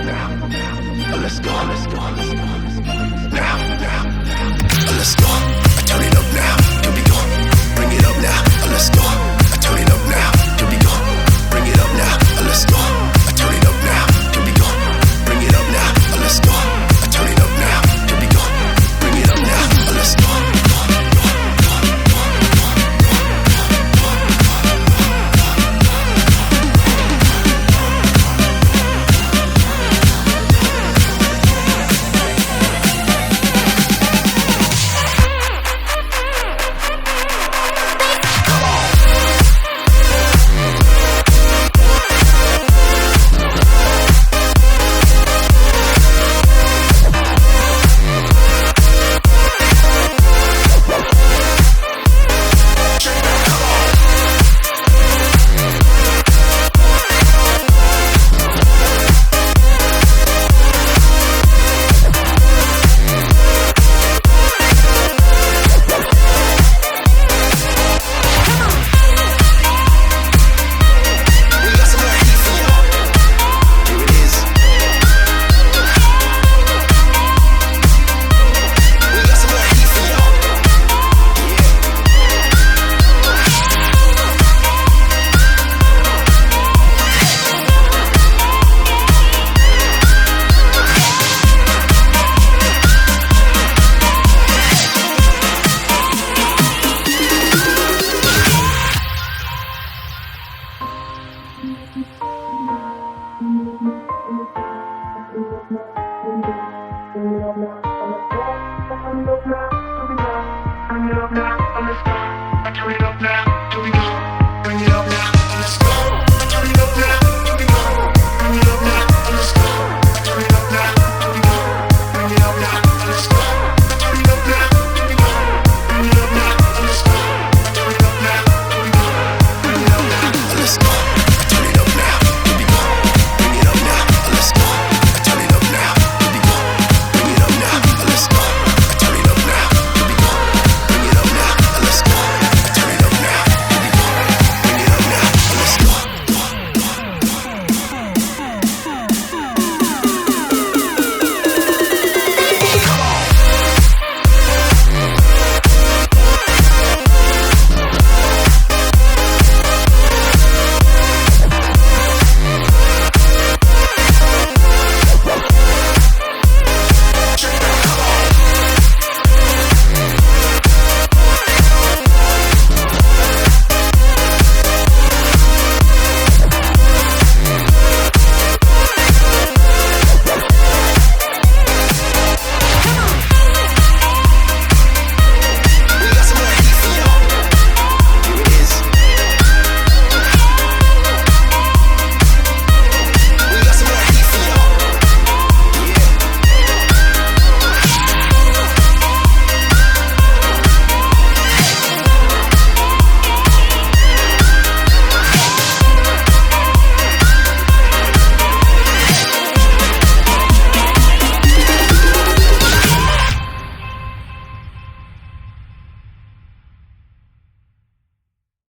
Let's go, let's go, let's go. Now, let's go. I turn it up now. Here we go. Bring it up now. Let's go. I turn it up now. Here we go. Bring it up now. Let's go. I turn it up now. Here we go. Bring it up now. Let's go. I turn it up now. Here we go. Bring it up now. Let's go. Turn it up now.